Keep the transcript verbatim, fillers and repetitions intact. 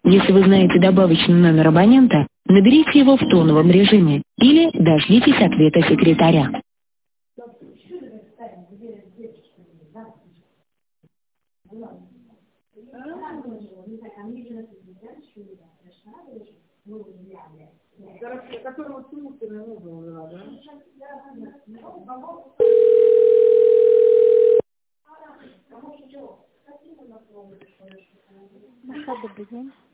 Если вы знаете добавочный номер абонента, наберите его в тоновом режиме или дождитесь ответа секретаря. Маша, добрый день.